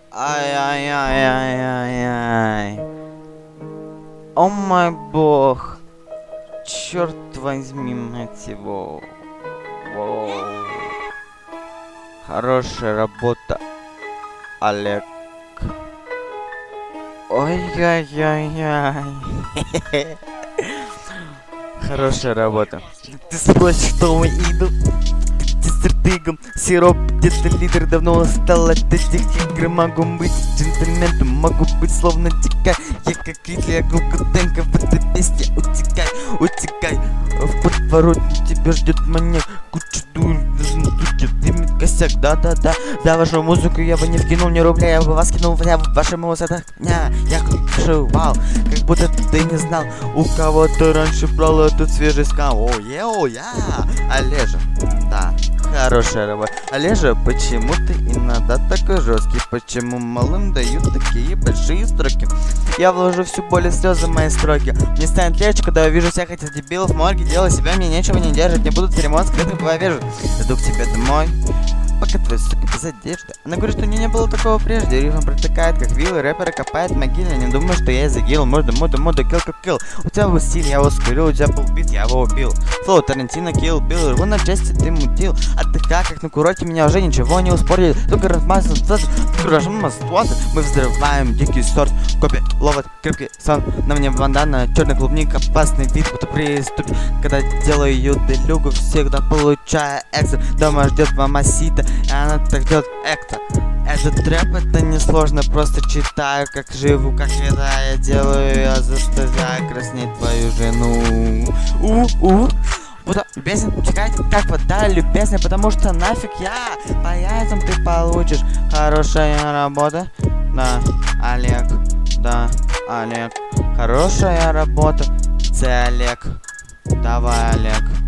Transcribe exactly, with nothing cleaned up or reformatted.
Ай-яй-яй-яй-яй-яй. О мой бог. Черт возьми, мать его. Воу. Хорошая работа, Олег. Ой-яй-яй-яй. Хорошая работа. Ты спросишь, что мы идут? Стратегом, сироп, где-то лидер давно устал от этих игр. Могу быть джентльменом, могу быть словно дикарь. Я как Ридли, Гулкотенко в этой песне. Утекай, утекай, в подворотне тебя ждет маньяк. Куча дур, дымит косяк, да-да-да. За вашу музыку я бы не вкинул ни рубля, я бы вас кинул в ваши музыка. Я хочу, вау, как будто ты не знал. У кого-то раньше брал этот свежий скам. О, е, о, я, Олежа, да. Хорошая работа. Олежа, почему ты иногда такой жесткий? Почему малым дают такие большие строки? Я вложу всю боль и слезы в мои строки. Мне станет легче, когда я вижу всех этих дебилов в морге. Делаю себя, мне нечего не держит. Не буду церемон скрытых повяжу. Иду к тебе домой, пока твоя сука без одежды. Она говорит, что у нее не было такого прежде. Рифм протекает, как виллы, рэперы копает могилы. Не думаю, что я загил. Мода, мода, мода, kill, kill, kill. У тебя был стиль, я его скурил. У тебя был бит, я его убил. Флоу, Тарантино, Kill Bill. Рву на части, ты мутил. Отдыхай, как на курорте, меня уже ничего не успорили. Только размазан, мы взрываем дикий сорт. Копи, ловят, крепкий сон. На мне бандана, черный клубник, опасный вид, будто приступит. Когда делаю делюгу, всегда получаю экстра. Дома ждет мамасита, и она так ждет экта. Этот рэп, это несложно, просто читаю, как живу, как еда я делаю, я заставляю краснеть твою жену. У-у. Буду любезен, утекать, как вода любезная, потому что нафиг я, по яйцам ты получишь. Хорошая работа, да, Олег, да, Олег. Хорошая работа, це Олег, давай, Олег.